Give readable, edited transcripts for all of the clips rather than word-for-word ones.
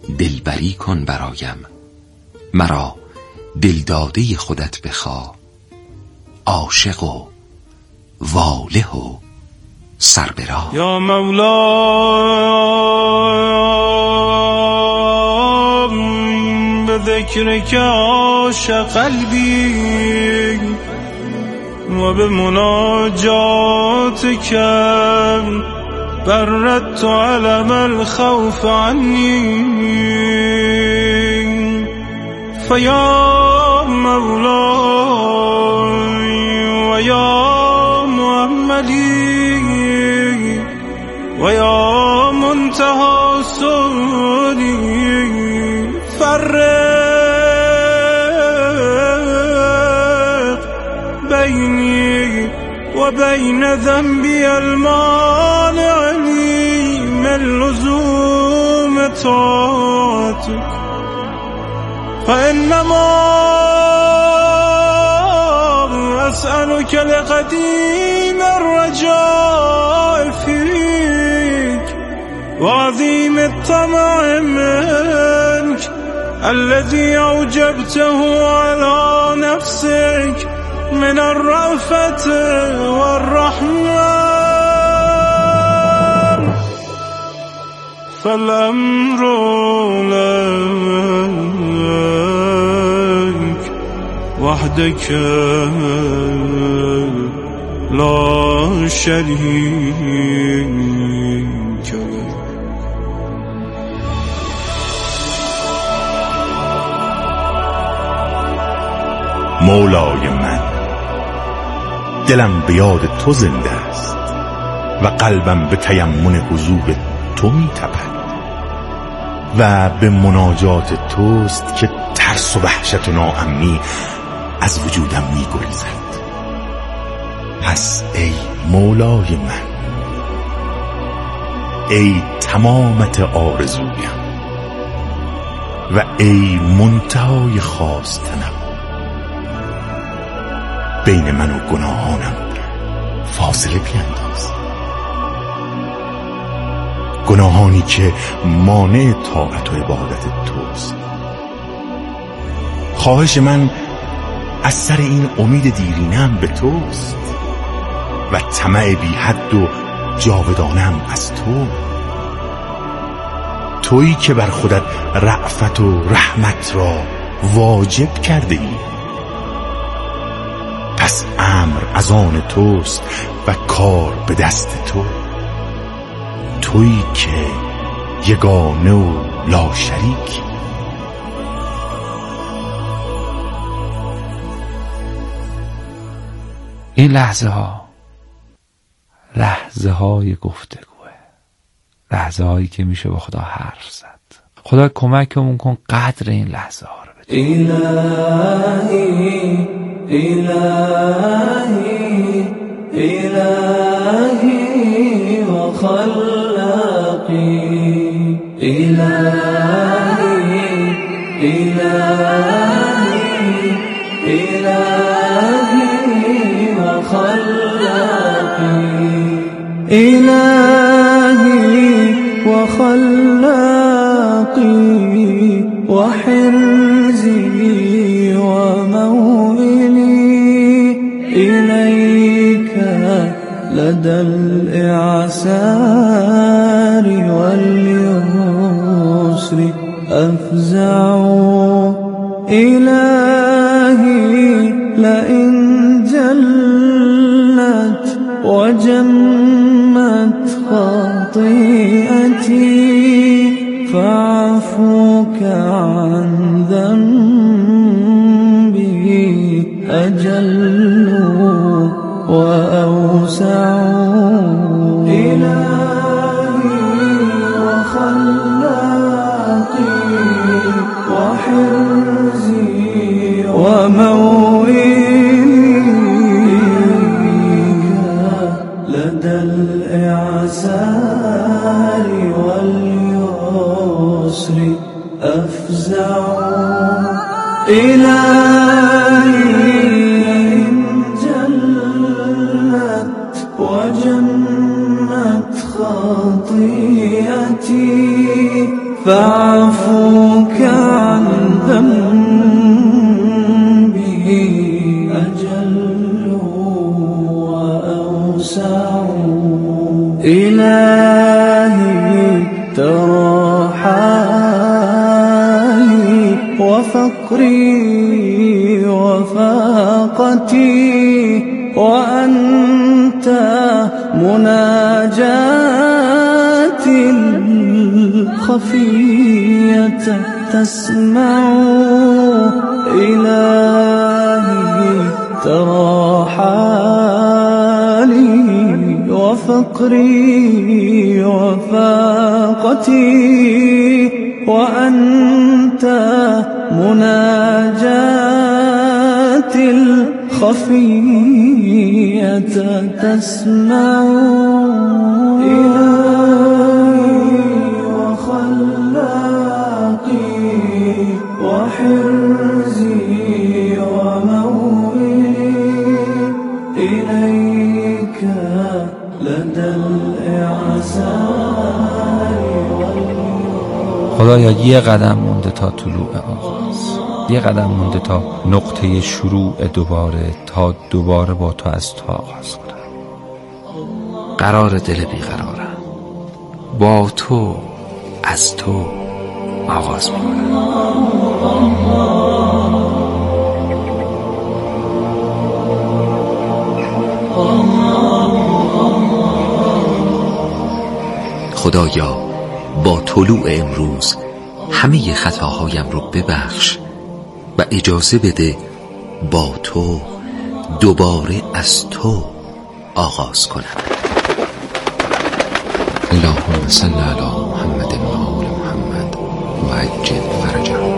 دلبری کن برایم، مرا دلداده خودت بخواه. عاشق و واله و سربراه. یا مولا به ذکرک عاشق قلبی و به مناجاتک بردت علم الخوف عنی. فیا مولای و یا محمدی و یا منتهی سؤالی، فرق بینی و بین ذنبی المانع من لزوم طاعتک، فإنما أسألك لقديم الرجاء فيك وعظيم الطمع منك الذي أوجبته على نفسك من الرأفة والرحمة. فالأمر لك وحدك لا شريك لك. مولای من، دلم به یاد تو زنده است و قلبم به تیمن حضور تو می تپد و به مناجات توست که ترس و وحشت و ناامنی از وجودم می گریزد. پس ای مولای من، ای تمامت آرزویم و ای منتهای خواستنم، بین من و گناهانم فاصله بینداز، گناهانی که مانع طاعت و عبادت توست. خواهش من از سر این امید دیرینم به توست و طمع بی حد و جاودانم از تو، تویی که بر خودت رأفت و رحمت را واجب کرده ای. پس امر از آن توست و کار به دست تو، تویی که یگانه و لا شریک. این لحظه های گفتگوه، لحظه هایی که میشه با خدا حرف زد. خدا کمکمون کن قدر این لحظه ها رو بدونیم. الهی الهی و خلاقی، الهی الهی الهی و خلاقی، الهی و خلاقی و حرزی و موئلی، إليك لدى الإعسار واليسر أفزع، إلهي لئن جلت وجمت خطيئتي فاعفوك عن ذنبي أجل وأوسع، إلهي وخلاقي وحرزي وموئلي، لدى الإعسار واليسر أفزع، إلهي وجمت خطيئتي فعفوك عن ذنبي أجل وأوسع إلهي ترى حالي وفقري وفاقتي وأنت مناجاتي الخفية تسمع إلهي ترى حالي وفقري وفاقتي وأنت مناجاتي الخفية تسمع إلهي وخلاقي وحرزي ومولي إليك لدى الإعسار. خدایا یه قدم مونده تا طلوع آغاز، یه قدم مونده تا نقطه شروع دوباره، تا دوباره با تو از تو آغاز کنم. قرار دل بیقرارم، با تو از تو آغاز میکنم. خدایا با طلوع امروز همه خطاهایم رو ببخش و اجازه بده با تو دوباره از تو آغاز کنم. اللهم صل علی محمد و آل محمد و عجل فرجهم.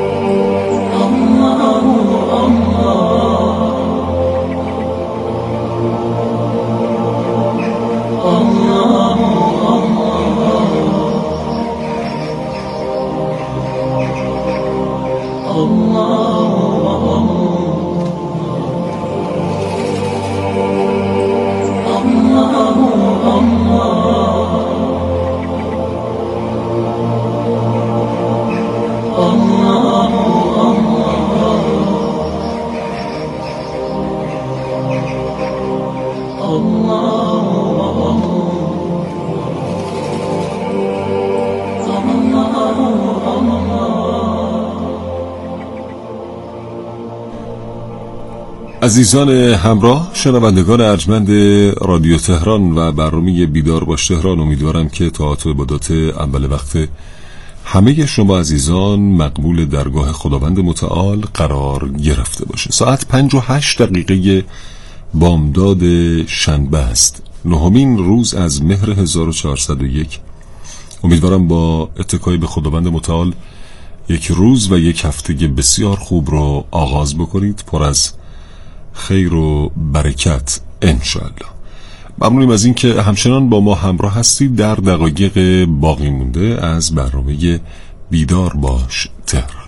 عزیزان همراه، شنوندگان ارجمند رادیو تهران و برنامه بیدار باش تهران، امیدوارم که طاعت و عبادات اول وقت همه شما عزیزان مقبول درگاه خداوند متعال قرار گرفته باشه. ساعت 5:08 بامداد شنبه است، 9مین روز از مهر 1401. امیدوارم با اتکای به خداوند متعال یک روز و یک هفته بسیار خوب رو آغاز بکنید، پر از خیر و برکت انشاءالله. ممنونیم از این که همچنان با ما همراه هستید در دقایق باقی مونده از برنامه بیدار باش تهران.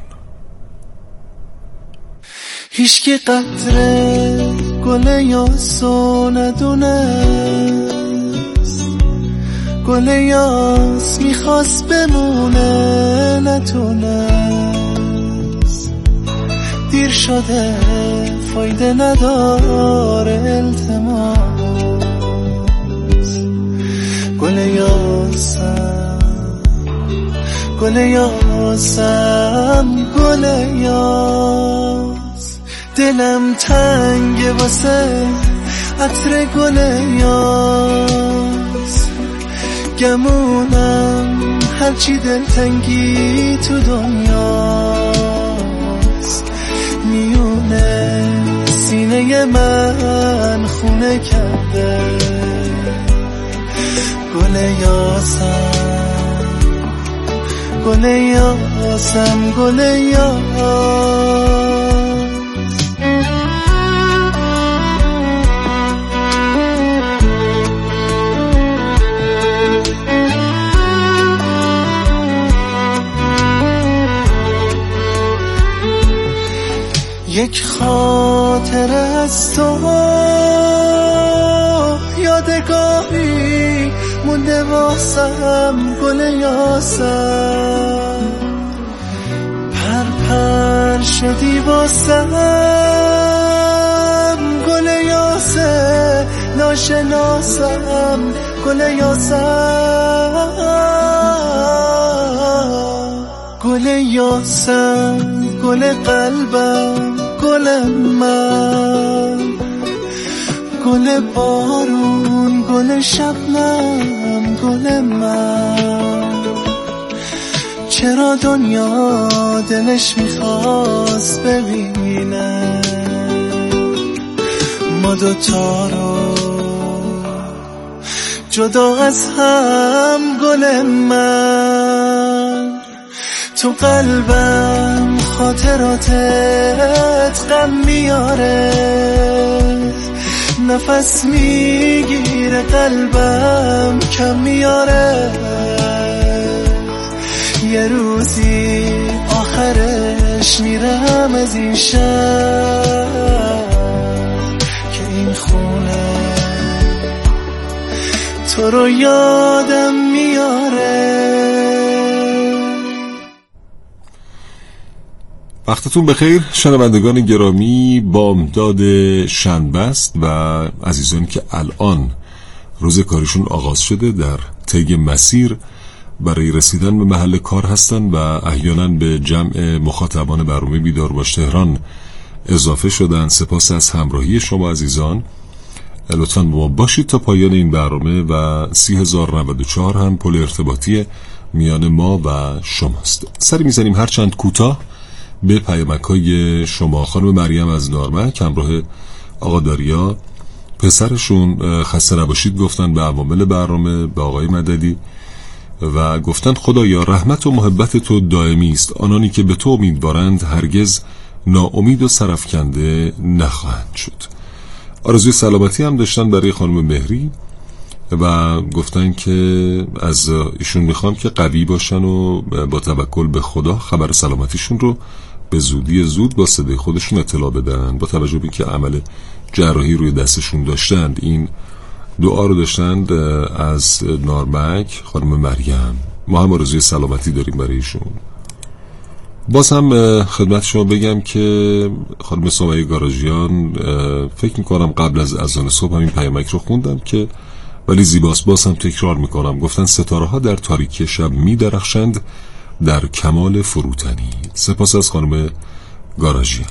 هیچ که قطره گل یاسو ندونست، گل یاس میخواست بمونه نتونست، دیر شده فایده نداره التماس، گل یاسم گل یاسم گل یاس، دلم تنگه واسه عطر گل یاس، گمونم هرچی دلتنگی تو دنیاست، میونه سینه من خونه کرده گل یاسم گل یاسم گل یاس. یک خاطر از تو یادگاری مونده واسم گل یاسم، شدی واسم گل یاسه ناشناسم گل یاسم گل یاسم گل قلبم گل من گل بارون گل شبنم گل من چرا دنیا دلش میخواست ببینه ما دوتا رو جدا از هم گل من تو قلبم خاطراتت غم میاره نفس میگیره قلبم کم میاره یه روزی آخرش میرم از این شهر که این خونه تو رو یادم میاره. وقتتون بخیر شنوندگان گرامی. بامداد شنبه است و عزیزانی که الان روز کارشون آغاز شده در طی مسیر برای رسیدن به محل کار هستن و احیانا به جمع مخاطبان برنامه بیدار باش تهران اضافه شدن. سپاس از همراهی شما عزیزان. لطفاً با ما باشید تا پایان این برنامه و 30,094 هم پل ارتباطی میان ما و شماست. سری میزنیم هرچند کوتاه به پیامک‌های شما. خانم مریم از نارمک همراه آقا داریا پسرشون خسته نباشید گفتن به عوامل برنامه، به آقای مددی و گفتن خدایا رحمت و محبت تو دائمی است، آنانی که به تو امیدوارند هرگز ناامید و سرفکنده نخواهند شد. آرزوی سلامتی هم داشتن برای خانم مهری و گفتن که از ایشون میخوام که قوی باشن و با توکل به خدا خبر سلامتیشون رو به زودی زود با صدای خودشون اطلاع بدن. با توجه به اینکه عمل جراحی روی دستشون داشتند این دعا رو داشتند از نارمک خانم مریم. ما هم آرزوی سلامتی داریم برای ایشون. باز هم خدمت شما بگم که خانم سمیه گاراژیان فکر میکنم قبل از اذان صبح همین پیامک رو خوندم که ولی زیباست، باز هم تکرار میکنم. گفتن ستاره ها در تاریکی شب میدرخشند در کمال فروتنی. سپاس از خانم گاراژیان.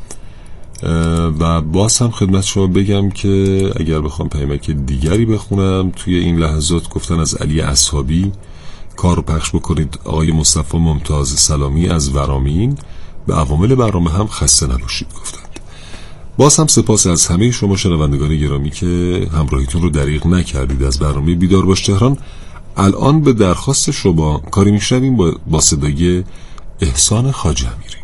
و باز هم خدمت شما بگم که اگر بخوام پیامک دیگری بخونم توی این لحظات گفتن از علی اصحابی کار پخش بکنید. آقای مصطفی ممتاز سلامی از ورامین به عوامل برنامه هم خسته نباشید گفتند. باز هم سپاس از همه شما شنوندگان گرامی که همراهیتون رو دریغ نکردید از برنامه بیدار باش تهران. الان به درخواست شما کاری میشنویم با صدای احسان خواجه امیری.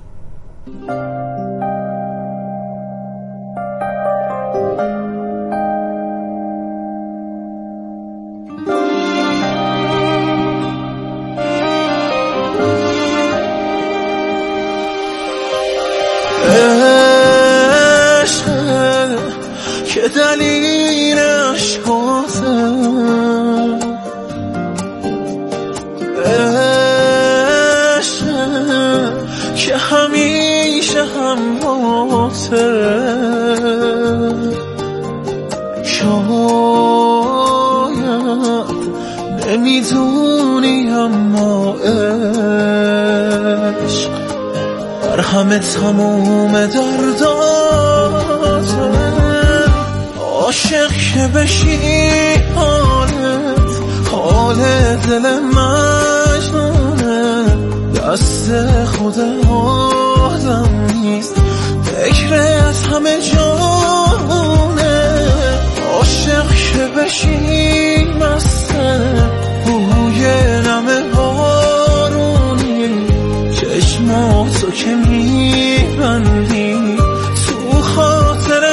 که دلیلش بازم که همیشه هم باته شاید نمیدونی اما عشق بر همه تموم درداته. عاشق که بشی حال دل مجنونه دست خود آدم نیست فکرت همه جانونه. عاشق که بشی مسته بوی نم بارونی چشماتو که میبندی تو خاطر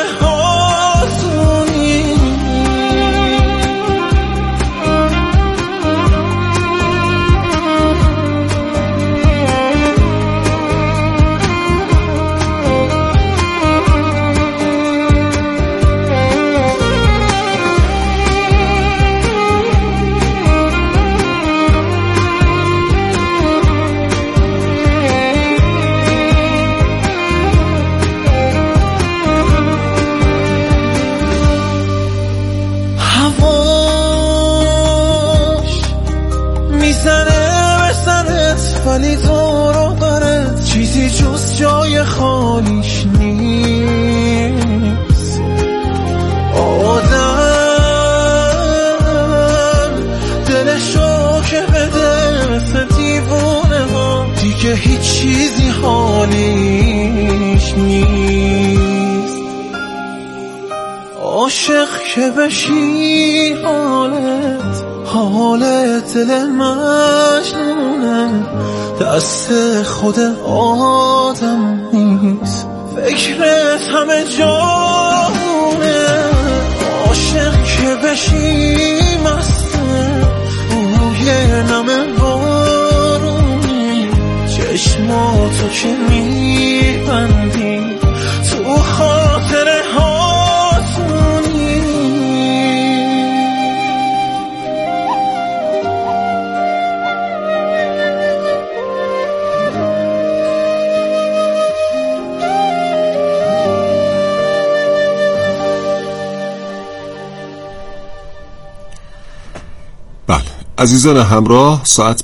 ولی دور و برت چیزی جز جای خالیش نیست. آدم دلشو که بده مثل دیوونه ها دیگه هیچ چیزی حالیش نیست. عاشق که بشی حالت دل مجنونه دست خود آدم نیست، فکرت همه جاونه. عاشق که بشی مسته روی نم بارونی چشماتو که میبندی تو خاطره هاتونی. بله عزیزان همراه، ساعت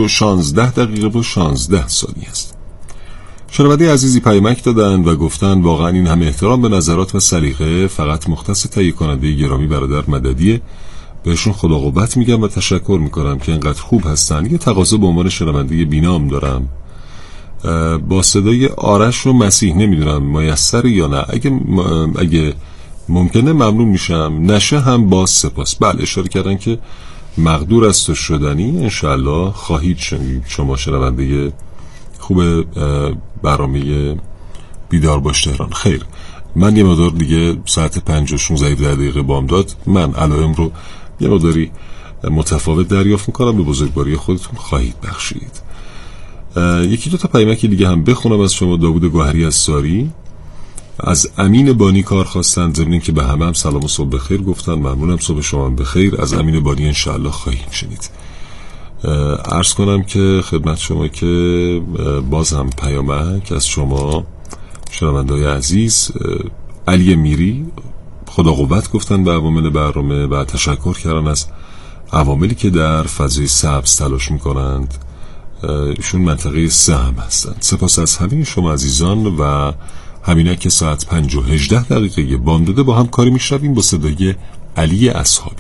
5:16 است. شنونده عزیزی پیامک دادن و گفتن واقعا این همه احترام به نظرات و سلیقه فقط مختص تهیه کننده گرامی برادر مددیه. بهشون خدا قوت میگم و تشکر میکنم که اینقدر خوب هستن. یه تقاضا به عنوان شنونده بینام دارم، با صدای آرش و مسیح نمیدونم میسر یا نه، اگه ممکنه ممنون میشم، نشه هم باز سپاس. بله اشاره کردن که مقدور است و شدنی، انشالله خواهید شنید شما شنونده خوب برنامه بیدار باش تهران. خیر، من یه مقدار دیگه ساعت 5:16 بامداد من علائم رو یه مقداری متفاوت دریافت میکنم، به بزرگواری خودتون خواهید بخشید. یکی دو تا پیامک دیگه هم بخونم از شما. داوود گوهری از ساری از امین بانی کار خواستن، ضمن این که به همه هم سلام و صبح بخیر گفتن. ممنونم، صبح شما بخیر. از امین بانی انشاءالله خواهید شنید. عرض کنم که خدمت شما که باز هم پیامک از شما شنونده‌های عزیز. علی میری خدا قوت گفتن به عوامل برنامه و تشکر کردن از عواملی که در فضای سبز تلاش میکنند. ایشون منطقه 3 هم هستند. سپاس از همه شما عزیزان و همینه که ساعت 5:18 بامداده با هم کاری میشنویم با صدای علی اصحابی.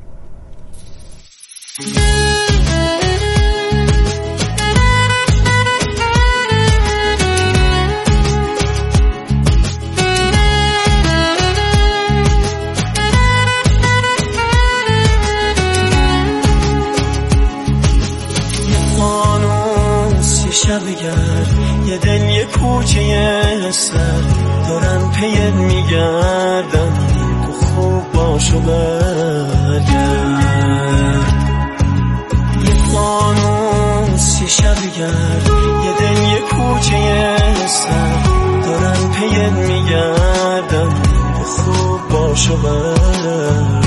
یه دل یه کوچه سر دارن پیت میگردن، تو خوب باشو برگرد. یه فانوس یه شبگرد یه دل یه کوچه سر دارن پیت میگردن، تو خوب باشو برگرد.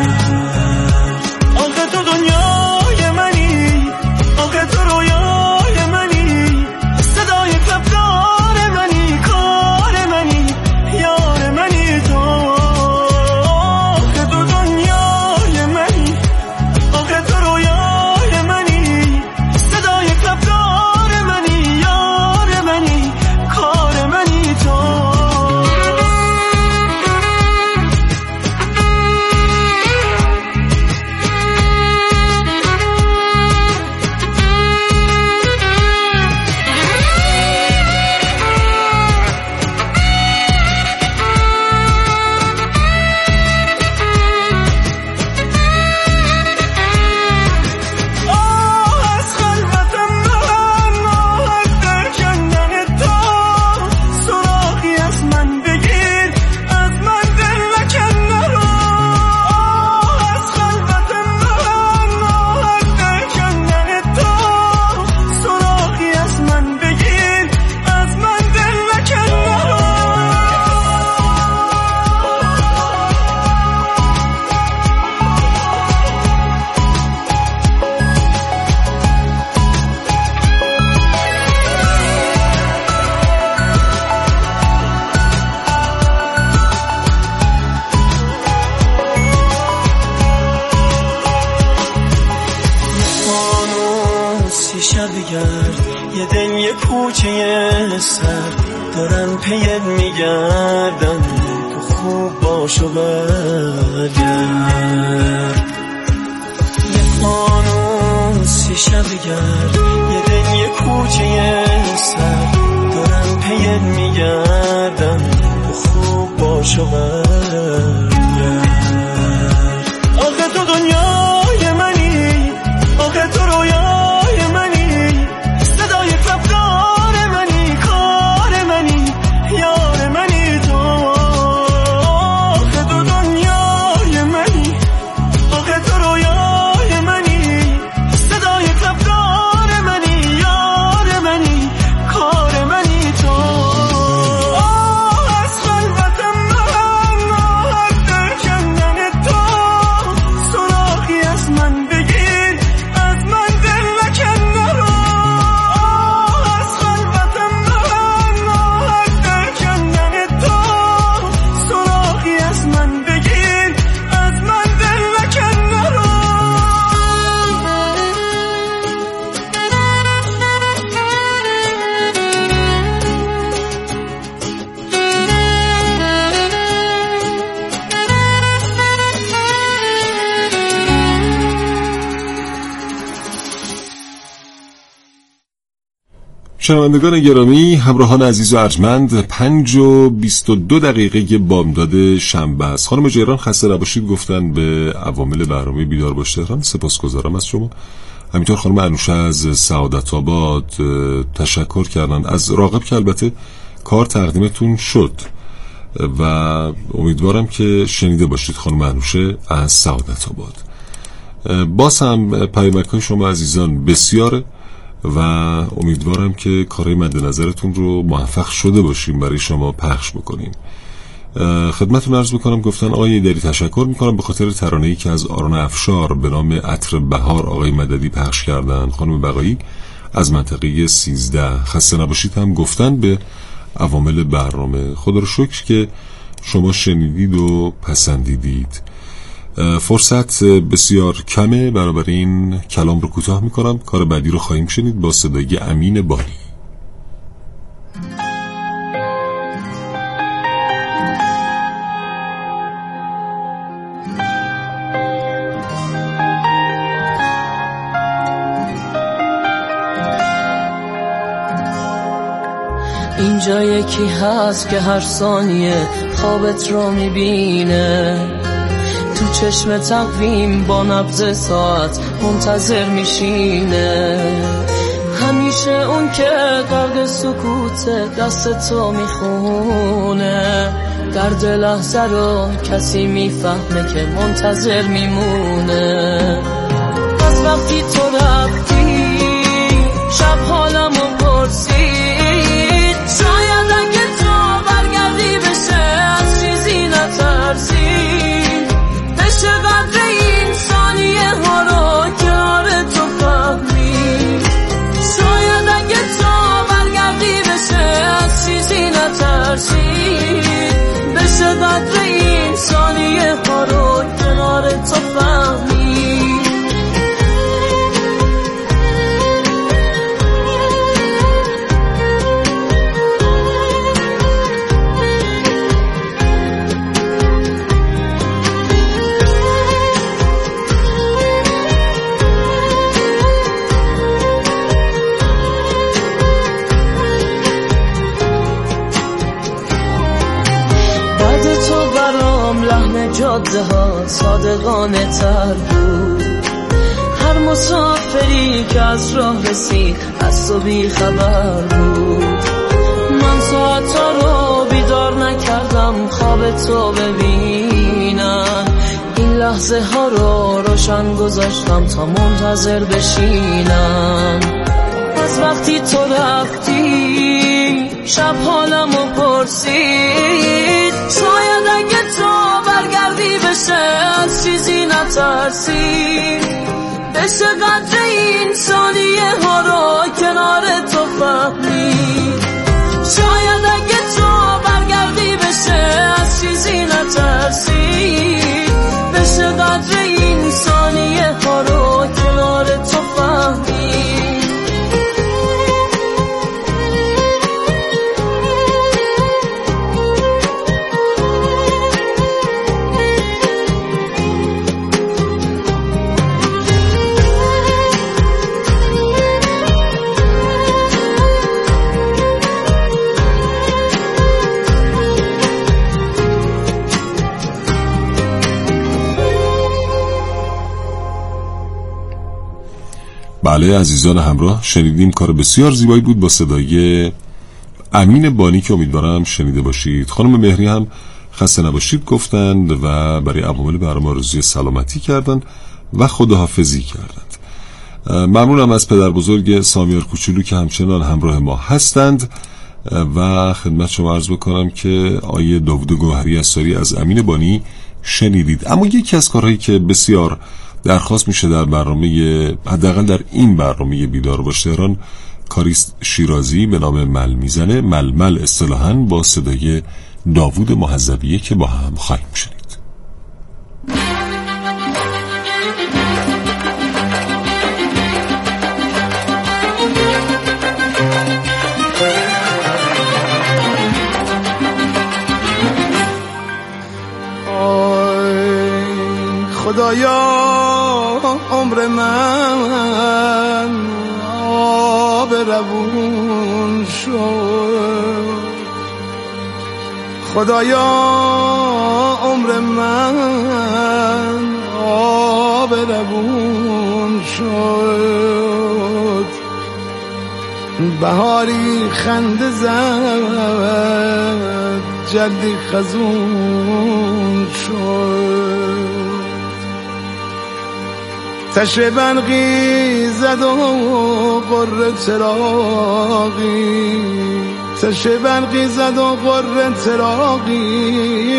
آخه تو دنیای منی، آخه تو رویای منی، صدای کبدار منی، کار منی، یار منی تو. آخه تو دنیای منی، آخه تو رویای منی، صدای کبدار منی، یار منی، کار منی تو. یه دل یه کوچه سر دارن پیت میگردن، تو خوب باش و برگرد. یه فانوسی شب گرد، یه دل یه کوچه سر دارن پیت میگردن، تو خوب باش و برگرد. آخه تو دنیای منی، آخه تو رویای منی، صدای رفتار منی، کار منی، یار منی تو. آخه تو دنیای منی، آخه تو رویای منی، صدای رفتار منی، یار منی، کار منی تو. از خلوتم من راحت در کندن تو، سراغی از من بگیر، از من دل نکن نرو. از خلوتم من راحت در کندن تو، سراغی از من بگیر، از من دل نکن نرو. شنوندگان گرامی، همراهان عزیز و ارجمند، 5:22 بامداد شنبه است. خانم جیران خسته نباشید گفتن به عوامل برنامه بیدار باش تهران. سپاسگزارم از شما. همینطور خانم انوشه از سعادت آباد تشکر کردن از راغب که البته کار تقدیمتون شد و امیدوارم که شنیده باشید. خانم انوشه از سعادت آباد. باز هم پیامک‌های شما عزیزان بسیاره و امیدوارم که کارهای مد نظرتون رو موفق شده باشیم برای شما پخش بکنیم. خدمتتون عرض بکنم گفتن آقای دری تشکر میکنم به خاطر ترانه‌ای که از آرون افشار به نام عطر بهار آقای مددی پخش کردن. خانم بقایی از منطقه 13 خسته نباشید هم گفتن به عوامل برنامه. خدا رو شکر که شما شنیدید و پسندیدید. فرصت بسیار کمه، بنابراین کلام رو کوتاه میکنم. کار بعدی رو خواهیم شنید با صدای امین بانی. اینجا یکی هست که هر ثانیه خوابت رو میبینه، تو چشم تقویم با نبض ساعت منتظر میشینه. همیشه اون که غرق سکوت دست تو میخونه، درد لحظه رو کسی میفهمه که منتظر میمونه. از وقتی تو رفتی شب حالمو پرسید، شاید اگه تو برگردی بشه از چیزی نترسید، بشه قدر این ثانیه ها رو کنار تو فهمید. شاید اگه تو برگردی بشه از چیزی نترسید، بشه قدر این ثانیه ها رو کنار تو فهمید. جاده ها صادقانه تر بود، هر مسافری که از راه رسید از تو بی خبر بود. من ساعتا رو بیدار نکردم خواب تو ببینم، این لحظه ها رو روشن گذاشتم تا منتظر بشینم. از وقتی تو رفتی شب حالمو پرسید، شاید اگه تو برگردی بشه از چیزی نترسید، بشه قدر این ثانیه ها رو کنار تو فهمید. شاید اگه تو برگردی بشه از چیزی نترسید، بشه قدر این ثانیه ها رو کنار تو فهمید. بله عزیزان همراه، شنیدیم کار بسیار زیبایی بود با صدای امین بانی که امیدوارم شنیده باشید. خانم مهری هم خسته نباشید گفتند و برای عوامل برنامه آرزوی سلامتی کردند و خداحافظی کردند. ممنونم از پدر بزرگ سامیار کوچولو که همچنان همراه ما هستند و خدمت شما عرض بکنم که آیه داوود گوهری اساری از امین بانی شنیدید. اما یکی از کارهایی که بسیار درخواست میشه در برنامه، حداقل در این برنامه بیدار باش تهران، کاریست شیرازی به نام مل میزنه. ململ اصطلاحاً با صدای داوود محذبیه که با هم خواهیم شنید. خدایا عمر من آب روون شد، خدایا عمر من آب روون شد، بهاری خنده زد جلدی خزون شد، تشه برقی زد و قره چراغی، تشه برقی زد و قره چراغی،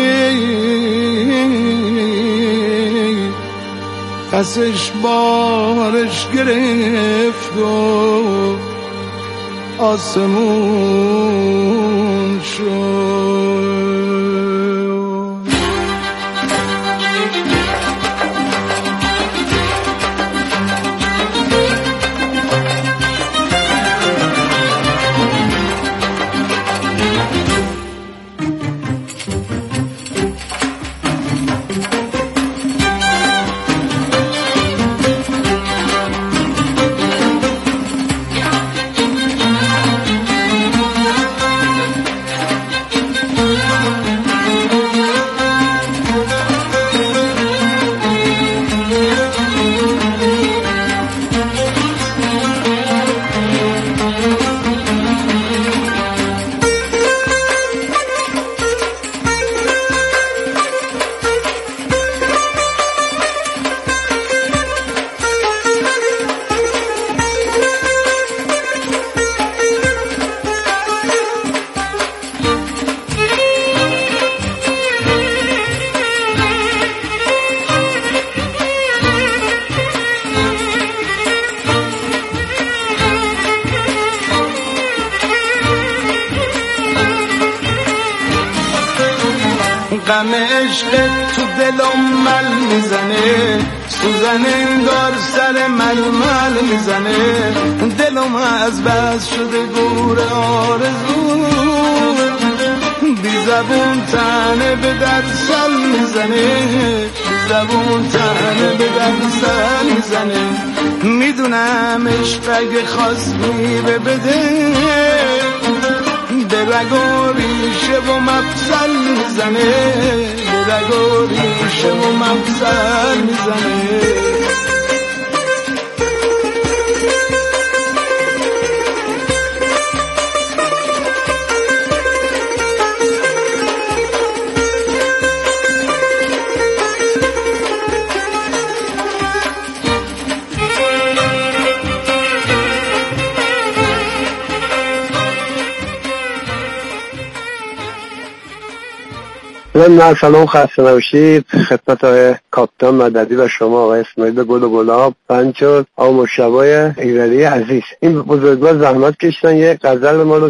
پسش بارش گرفت و آسمون شد. غم عشق تو دلم مل میزنه، سوزن انگار سر ململ میزنه، دلم از بس شده گور آرزو، بی زبون تنه به در سل میزنه، بی زبون تنه به در سل میزنه، میدونم عشق اگه خواست میوه بده، به رگ و ریشه و مفصل میزنه، به رگ و ریشه و مفصل میزنه. من سلام، خسته نباشید خدمت آقای کاپیتان مددی و شما آقای اسماعیل گل و گلاب پنچو آقا مشتبه ایرانی عزیز. این بزرگوار زحمت کشتن یه غزل ما رو